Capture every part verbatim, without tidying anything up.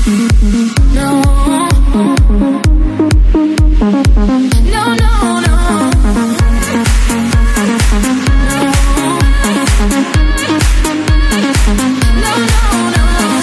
No, no, no, no. No, no, no.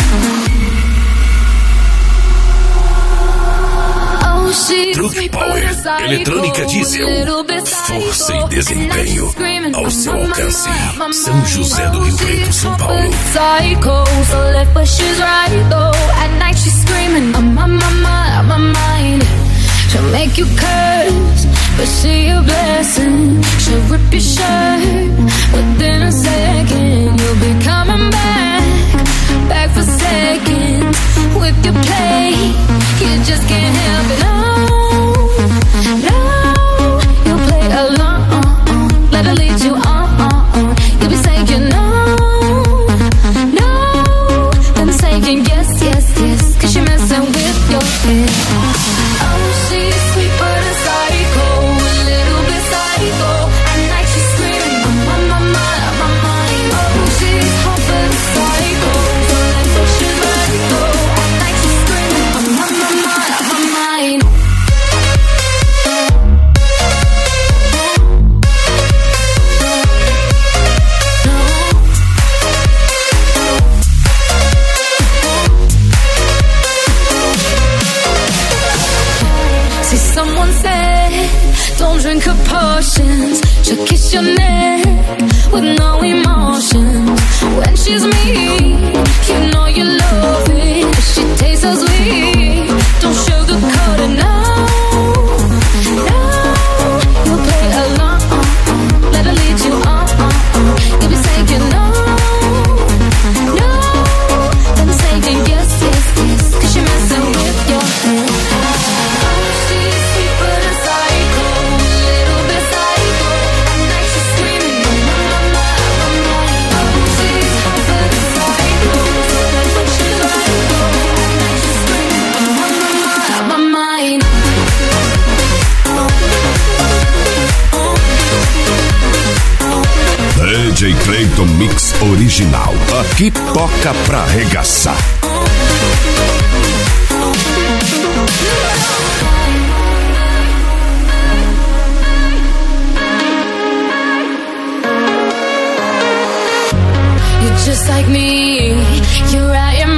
Oh, she's Truck Power, eletrônica diesel, força e desempenho ao seu alcance. São José do Rio Preto, São Paulo. Psycho, so left but she's right though. At night she's screaming, I'm on my mind, on my mind. She'll make you curse, but she a blessing. She'll rip your shirt within a second. You'll be coming back, back for seconds. With your play, you just can't help it. No, no, you'll play along. Let her lead you on. You'll be saying no, no, then saying yes, yes, yes. Cause you're messing with your head. Oh, she's sweet but a psycho, a little bit psycho. At night she's screaming, I'm on my mind, on my mind. Oh, she's hot but a psycho, so like so she's right though. At night she's screaming, I'm on my mind, on my mind. See, someone said, don't drink her potions. She'll kiss your neck with no emotion. When she's mean, you know you love it. She tastes so sweet, don't sugarcoat it, no, no. You'll play along, let her lead you on. You'll be saying no, no, then saying yes, yes, yes. Cause you're messing with your head. She's sweet but a psycho, a little bit psycho. At night she's screaming, I'm on my mind, on my mind. She's hot but a psycho, so that's what she's like though. At night she's screaming, I'm on my mind, on my mind. D J Clayton Mix Original. Aqui toca pra arregaçar. You're just like me, you're out your